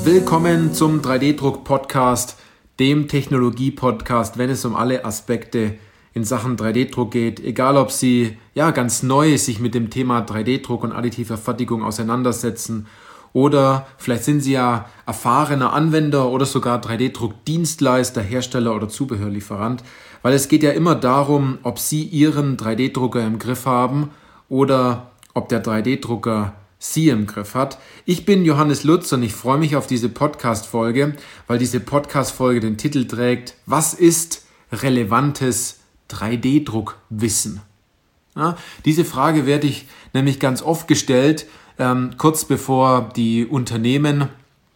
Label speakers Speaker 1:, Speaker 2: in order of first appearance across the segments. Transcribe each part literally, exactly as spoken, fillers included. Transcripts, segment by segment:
Speaker 1: Willkommen zum drei D-Druck-Podcast, dem Technologie-Podcast, wenn es um alle Aspekte in Sachen drei D-Druck geht. Egal, ob Sie ja ganz neu sich mit dem Thema drei D-Druck und additiver Fertigung auseinandersetzen oder vielleicht sind Sie ja erfahrener Anwender oder sogar drei D-Druck-Dienstleister, Hersteller oder Zubehörlieferant, weil es geht ja immer darum, ob Sie Ihren drei D-Drucker im Griff haben oder ob der drei D-Drucker Sie im Griff hat. Ich bin Johannes Lutz und ich freue mich auf diese Podcast-Folge, weil diese Podcast-Folge den Titel trägt: Was ist relevantes drei D-Druckwissen? Ja, diese Frage werde ich nämlich ganz oft gestellt, ähm, kurz bevor die Unternehmen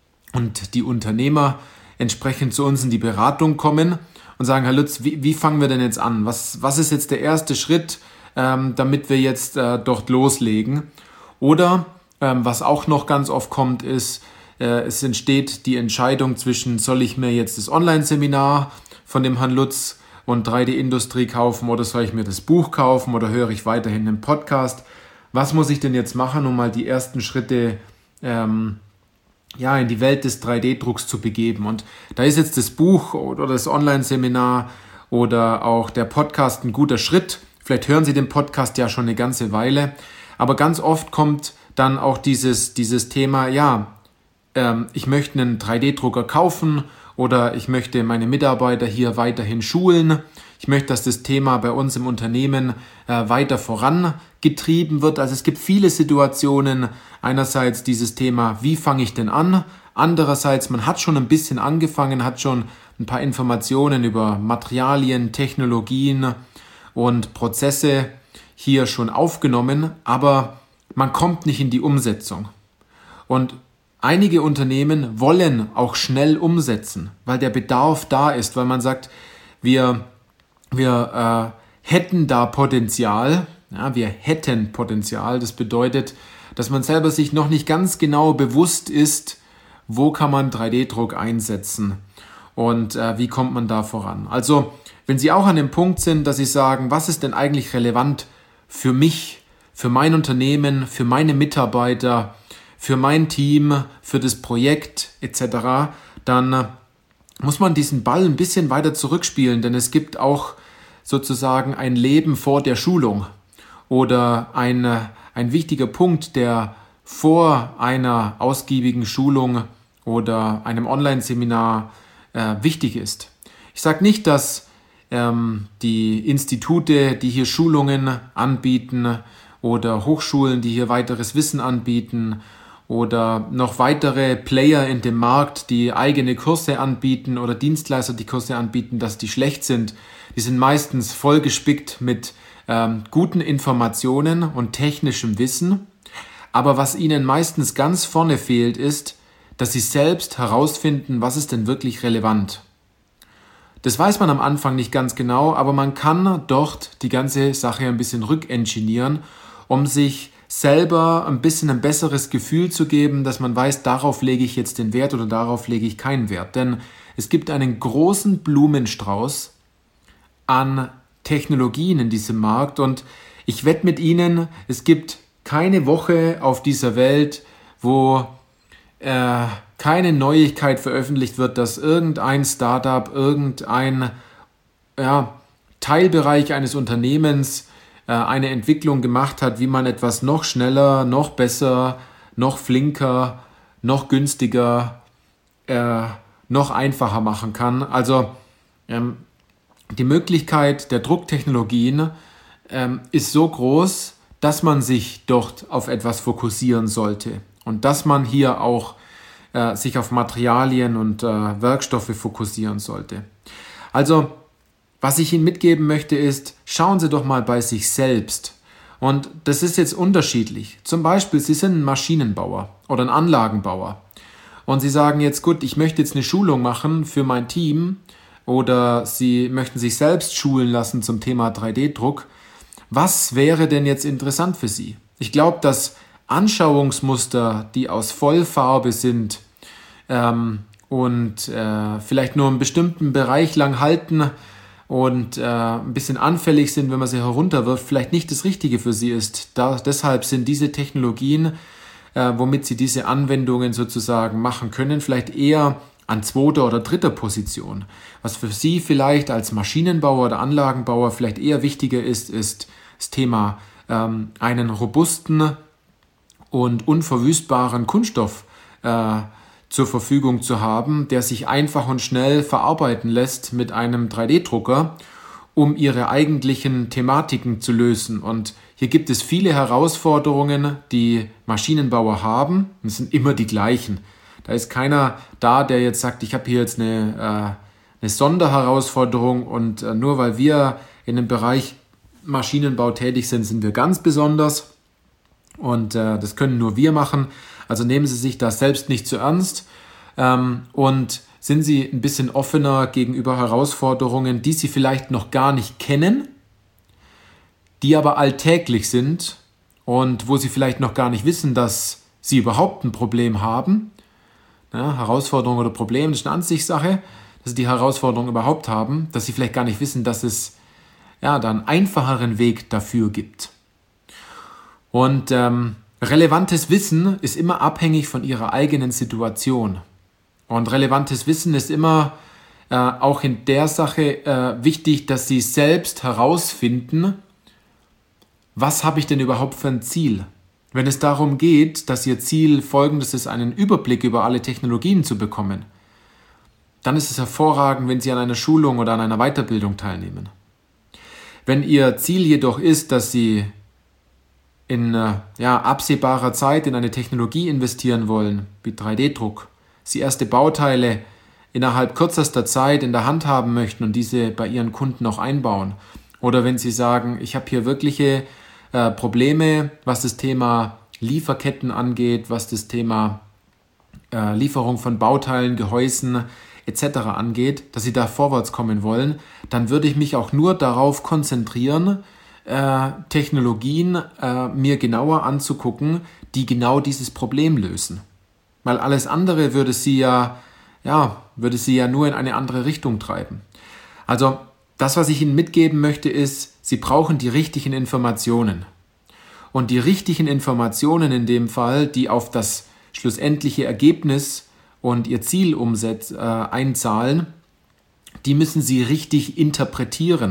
Speaker 1: und die Unternehmer entsprechend zu uns in die Beratung kommen und sagen: Herr Lutz, wie, wie fangen wir denn jetzt an? Was, was ist jetzt der erste Schritt, ähm, damit wir jetzt äh, dort loslegen? Oder Ähm, was auch noch ganz oft kommt, ist, äh, es entsteht die Entscheidung zwischen, soll ich mir jetzt das Online-Seminar von dem Herrn Lutz und drei D-Industrie kaufen oder soll ich mir das Buch kaufen oder höre ich weiterhin den Podcast? Was muss ich denn jetzt machen, um mal die ersten Schritte ähm, ja, in die Welt des drei D-Drucks zu begeben? Und da ist jetzt das Buch oder das Online-Seminar oder auch der Podcast ein guter Schritt. Vielleicht hören Sie den Podcast ja schon eine ganze Weile, aber ganz oft kommt dann auch dieses, dieses Thema, ja, ähm, ich möchte einen drei D-Drucker kaufen oder ich möchte meine Mitarbeiter hier weiterhin schulen. Ich möchte, dass das Thema bei uns im Unternehmen äh, weiter vorangetrieben wird. Also es gibt viele Situationen. Einerseits dieses Thema, wie fange ich denn an? Andererseits, man hat schon ein bisschen angefangen, hat schon ein paar Informationen über Materialien, Technologien und Prozesse hier schon aufgenommen, aber man kommt nicht in die Umsetzung. Und einige Unternehmen wollen auch schnell umsetzen, weil der Bedarf da ist, weil man sagt, wir, wir äh, hätten da Potenzial, ja, wir hätten Potenzial. Das bedeutet, dass man selber sich noch nicht ganz genau bewusst ist, wo kann man drei D-Druck einsetzen und äh, wie kommt man da voran. Also, wenn Sie auch an dem Punkt sind, dass Sie sagen, was ist denn eigentlich relevant für mich, für mein Unternehmen, für meine Mitarbeiter, für mein Team, für das Projekt et cetera, dann muss man diesen Ball ein bisschen weiter zurückspielen, denn es gibt auch sozusagen ein Leben vor der Schulung oder ein, ein wichtiger Punkt, der vor einer ausgiebigen Schulung oder einem Online-Seminar äh, wichtig ist. Ich sage nicht, dass ähm, die Institute, die hier Schulungen anbieten, oder Hochschulen, die hier weiteres Wissen anbieten oder noch weitere Player in dem Markt, die eigene Kurse anbieten oder Dienstleister, die Kurse anbieten, dass die schlecht sind. Die sind meistens vollgespickt mit ähm, guten Informationen und technischem Wissen. Aber was ihnen meistens ganz vorne fehlt, ist, dass sie selbst herausfinden, was ist denn wirklich relevant. Das weiß man am Anfang nicht ganz genau, aber man kann dort die ganze Sache ein bisschen rückengineeren, um sich selber ein bisschen ein besseres Gefühl zu geben, dass man weiß, darauf lege ich jetzt den Wert oder darauf lege ich keinen Wert. Denn es gibt einen großen Blumenstrauß an Technologien in diesem Markt und ich wette mit Ihnen, es gibt keine Woche auf dieser Welt, wo äh, keine Neuigkeit veröffentlicht wird, dass irgendein Startup, irgendein ja, Teilbereich eines Unternehmens äh, eine Entwicklung gemacht hat, wie man etwas noch schneller, noch besser, noch flinker, noch günstiger, äh, noch einfacher machen kann. Also ähm, die Möglichkeit der Drucktechnologien ähm, ist so groß, dass man sich dort auf etwas fokussieren sollte und dass man hier auch äh, sich auf Materialien und äh, Werkstoffe fokussieren sollte. Also, was ich Ihnen mitgeben möchte ist, schauen Sie doch mal bei sich selbst. Und das ist jetzt unterschiedlich. Zum Beispiel, Sie sind ein Maschinenbauer oder ein Anlagenbauer und Sie sagen jetzt, gut, ich möchte jetzt eine Schulung machen für mein Team oder Sie möchten sich selbst schulen lassen zum Thema drei D-Druck. Was wäre denn jetzt interessant für Sie? Ich glaube, dass Anschauungsmuster, die aus Vollfarbe sind ähm, und äh, vielleicht nur einen bestimmten Bereich lang halten und äh, ein bisschen anfällig sind, wenn man sie herunterwirft, vielleicht nicht das Richtige für Sie ist. Da, deshalb sind diese Technologien äh, womit Sie diese Anwendungen sozusagen machen können, vielleicht eher an zweiter oder dritter Position. Was für Sie vielleicht als Maschinenbauer oder Anlagenbauer vielleicht eher wichtiger ist, ist das Thema ähm, einen robusten und unverwüstbaren Kunststoff äh, zur Verfügung zu haben, der sich einfach und schnell verarbeiten lässt mit einem drei D Drucker, um Ihre eigentlichen Thematiken zu lösen. Und hier gibt es viele Herausforderungen, die Maschinenbauer haben. Es sind immer die gleichen. Da ist keiner da, der jetzt sagt, ich habe hier jetzt eine, äh, eine Sonderherausforderung und äh, nur weil wir in dem Bereich Maschinenbau tätig sind, sind wir ganz besonders und äh, das können nur wir machen. Also nehmen Sie sich das selbst nicht zu ernst ähm, und sind Sie ein bisschen offener gegenüber Herausforderungen, die Sie vielleicht noch gar nicht kennen, die aber alltäglich sind und wo Sie vielleicht noch gar nicht wissen, dass Sie überhaupt ein Problem haben. Ja, Herausforderung oder Problem, das ist eine Ansichtssache, dass Sie die Herausforderung überhaupt haben, dass Sie vielleicht gar nicht wissen, dass es ja, da einen einfacheren Weg dafür gibt. Und ähm, relevantes Wissen ist immer abhängig von Ihrer eigenen Situation. Und relevantes Wissen ist immer äh, auch in der Sache äh, wichtig, dass Sie selbst herausfinden, was habe ich denn überhaupt für ein Ziel? Wenn es darum geht, dass Ihr Ziel folgendes ist, einen Überblick über alle Technologien zu bekommen, dann ist es hervorragend, wenn Sie an einer Schulung oder an einer Weiterbildung teilnehmen. Wenn Ihr Ziel jedoch ist, dass Sie in ja, absehbarer Zeit in eine Technologie investieren wollen, wie drei D Druck, Sie erste Bauteile innerhalb kürzester Zeit in der Hand haben möchten und diese bei Ihren Kunden auch einbauen, oder wenn Sie sagen, ich habe hier wirkliche äh, Probleme, was das Thema Lieferketten angeht, was das Thema äh, Lieferung von Bauteilen, Gehäusen et cetera angeht, dass Sie da vorwärts kommen wollen, dann würde ich mich auch nur darauf konzentrieren, äh, Technologien äh, mir genauer anzugucken, die genau dieses Problem lösen. Weil alles andere würde Sie ja, ja, würde Sie ja nur in eine andere Richtung treiben. Also das, was ich Ihnen mitgeben möchte, ist, Sie brauchen die richtigen Informationen. Und die richtigen Informationen in dem Fall, die auf das schlussendliche Ergebnis und Ihr Ziel umsetz, äh, einzahlen, die müssen Sie richtig interpretieren.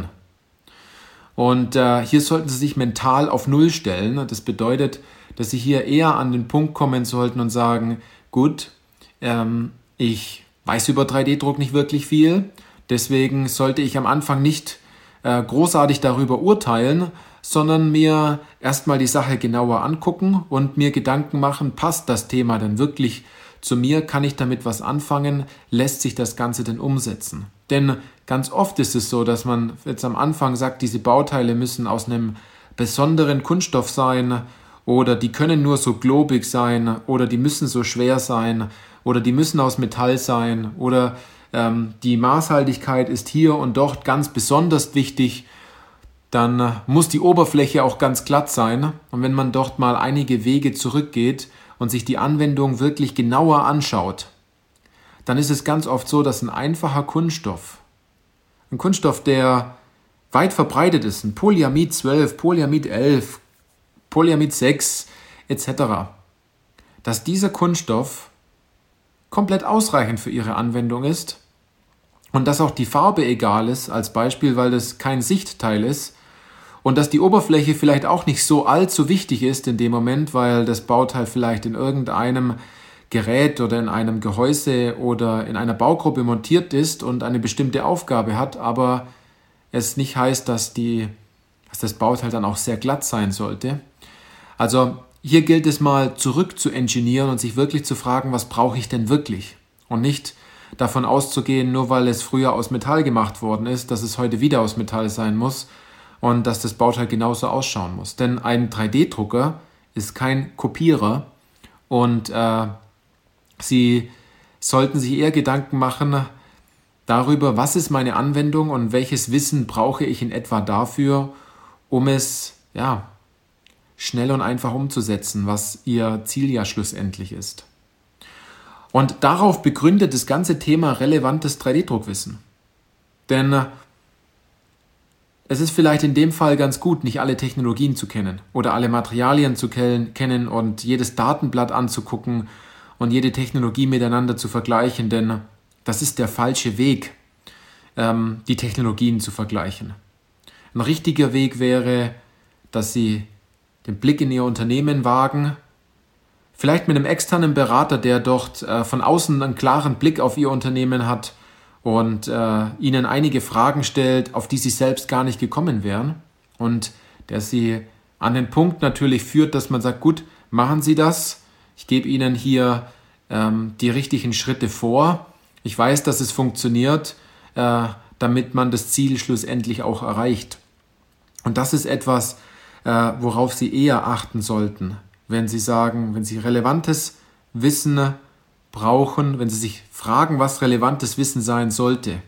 Speaker 1: Und äh, hier sollten Sie sich mental auf Null stellen. Das bedeutet, dass Sie hier eher an den Punkt kommen sollten und sagen, gut, ähm, ich weiß über drei D Druck nicht wirklich viel, deswegen sollte ich am Anfang nicht äh, großartig darüber urteilen, sondern mir erstmal die Sache genauer angucken und mir Gedanken machen, passt das Thema denn wirklich zu mir, kann ich damit was anfangen, lässt sich das Ganze denn umsetzen? Denn ganz oft ist es so, dass man jetzt am Anfang sagt, diese Bauteile müssen aus einem besonderen Kunststoff sein oder die können nur so globig sein oder die müssen so schwer sein oder die müssen aus Metall sein oder ähm, die Maßhaltigkeit ist hier und dort ganz besonders wichtig. Dann muss die Oberfläche auch ganz glatt sein und wenn man dort mal einige Wege zurückgeht und sich die Anwendung wirklich genauer anschaut, dann ist es ganz oft so, dass ein einfacher Kunststoff, ein Kunststoff, der weit verbreitet ist, ein Polyamid zwölf, Polyamid elf, Polyamid sechs et cetera, dass dieser Kunststoff komplett ausreichend für Ihre Anwendung ist und dass auch die Farbe egal ist, als Beispiel, weil das kein Sichtteil ist, und dass die Oberfläche vielleicht auch nicht so allzu wichtig ist in dem Moment, weil das Bauteil vielleicht in irgendeinem Gerät oder in einem Gehäuse oder in einer Baugruppe montiert ist und eine bestimmte Aufgabe hat, aber es nicht heißt, dass, die, dass das Bauteil dann auch sehr glatt sein sollte. Also hier gilt es mal zurück zu engineeren und sich wirklich zu fragen, was brauche ich denn wirklich? Und nicht davon auszugehen, nur weil es früher aus Metall gemacht worden ist, dass es heute wieder aus Metall sein muss und dass das Bauteil genauso ausschauen muss. Denn ein drei D Drucker ist kein Kopierer und äh, Sie sollten sich eher Gedanken machen darüber, was ist meine Anwendung und welches Wissen brauche ich in etwa dafür, um es ja, schnell und einfach umzusetzen, was Ihr Ziel ja schlussendlich ist. Und darauf begründet das ganze Thema relevantes drei D Druckwissen. Denn es ist vielleicht in dem Fall ganz gut, nicht alle Technologien zu kennen oder alle Materialien zu kennen und jedes Datenblatt anzugucken und jede Technologie miteinander zu vergleichen, denn das ist der falsche Weg, ähm, die Technologien zu vergleichen. Ein richtiger Weg wäre, dass Sie den Blick in Ihr Unternehmen wagen, vielleicht mit einem externen Berater, der dort äh, von außen einen klaren Blick auf Ihr Unternehmen hat und äh, Ihnen einige Fragen stellt, auf die Sie selbst gar nicht gekommen wären und der Sie an den Punkt natürlich führt, dass man sagt, gut, machen Sie das, ich gebe Ihnen hier ähm, die richtigen Schritte vor, ich weiß, dass es funktioniert, äh, damit man das Ziel schlussendlich auch erreicht. Und das ist etwas, äh, worauf Sie eher achten sollten, wenn Sie sagen, wenn Sie relevantes Wissen brauchen, wenn Sie sich fragen, was relevantes Wissen sein sollte,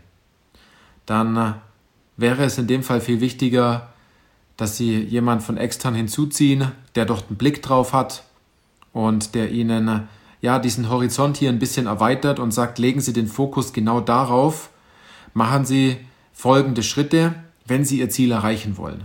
Speaker 1: dann äh, wäre es in dem Fall viel wichtiger, dass Sie jemanden von extern hinzuziehen, der dort einen Blick drauf hat und der Ihnen äh, ja diesen Horizont hier ein bisschen erweitert und sagt, legen Sie den Fokus genau darauf, machen Sie folgende Schritte, wenn Sie Ihr Ziel erreichen wollen.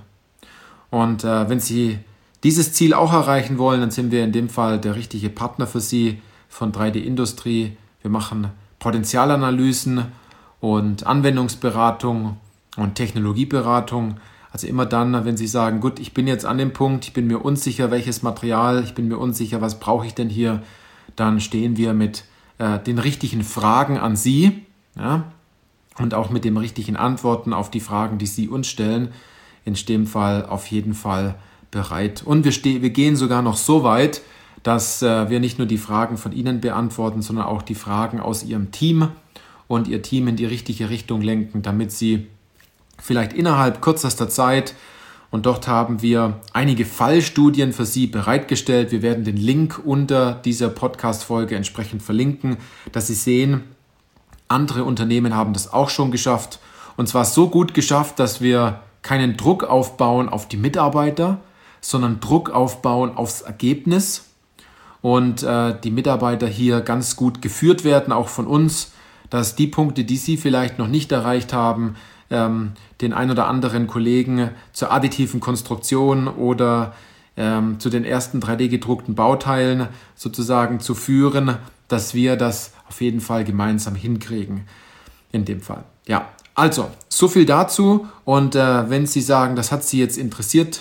Speaker 1: Und äh, wenn Sie dieses Ziel auch erreichen wollen, dann sind wir in dem Fall der richtige Partner für Sie von drei D Industrie. Wir machen Potenzialanalysen und Anwendungsberatung und Technologieberatung. Also immer dann, wenn Sie sagen, gut, ich bin jetzt an dem Punkt, ich bin mir unsicher, welches Material, ich bin mir unsicher, was brauche ich denn hier, dann stehen wir mit äh, den richtigen Fragen an Sie, ja, und auch mit den richtigen Antworten auf die Fragen, die Sie uns stellen, in dem Fall auf jeden Fall bereit. Und wir, ste- wir gehen sogar noch so weit, dass äh, wir nicht nur die Fragen von Ihnen beantworten, sondern auch die Fragen aus Ihrem Team und Ihr Team in die richtige Richtung lenken, damit Sie vielleicht innerhalb kürzester Zeit, und dort haben wir einige Fallstudien für Sie bereitgestellt. Wir werden den Link unter dieser Podcast-Folge entsprechend verlinken, dass Sie sehen, andere Unternehmen haben das auch schon geschafft. Und zwar so gut geschafft, dass wir keinen Druck aufbauen auf die Mitarbeiter, sondern Druck aufbauen aufs Ergebnis. Und äh, die Mitarbeiter hier ganz gut geführt werden, auch von uns, dass die Punkte, die Sie vielleicht noch nicht erreicht haben, ähm, den ein oder anderen Kollegen zur additiven Konstruktion oder ähm, zu den ersten drei D gedruckten Bauteilen sozusagen zu führen, dass wir das auf jeden Fall gemeinsam hinkriegen in dem Fall. Ja, also so viel dazu und äh, wenn Sie sagen, das hat Sie jetzt interessiert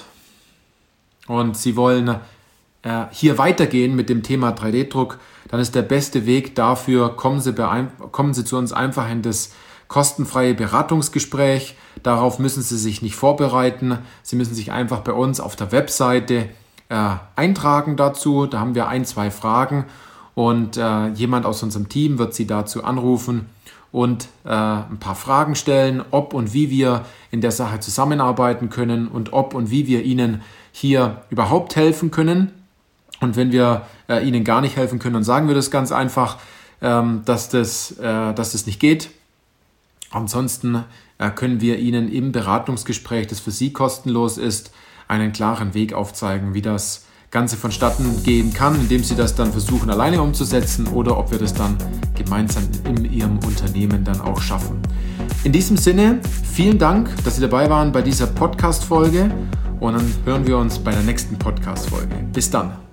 Speaker 1: und Sie wollen äh, hier weitergehen mit dem Thema drei D Druck, dann ist der beste Weg dafür, kommen Sie, beein- kommen Sie zu uns einfach in das kostenfreie Beratungsgespräch. Darauf müssen Sie sich nicht vorbereiten. Sie müssen sich einfach bei uns auf der Webseite äh, eintragen dazu. Da haben wir ein, zwei Fragen und äh, jemand aus unserem Team wird Sie dazu anrufen und äh, ein paar Fragen stellen, ob und wie wir in der Sache zusammenarbeiten können und ob und wie wir Ihnen hier überhaupt helfen können. Und wenn wir äh, Ihnen gar nicht helfen können, dann sagen wir das ganz einfach, ähm, dass, das, äh, dass das nicht geht. Ansonsten äh, können wir Ihnen im Beratungsgespräch, das für Sie kostenlos ist, einen klaren Weg aufzeigen, wie das Ganze vonstatten gehen kann, indem Sie das dann versuchen alleine umzusetzen oder ob wir das dann gemeinsam in Ihrem Unternehmen dann auch schaffen. In diesem Sinne, vielen Dank, dass Sie dabei waren bei dieser Podcast-Folge und dann hören wir uns bei der nächsten Podcast-Folge. Bis dann.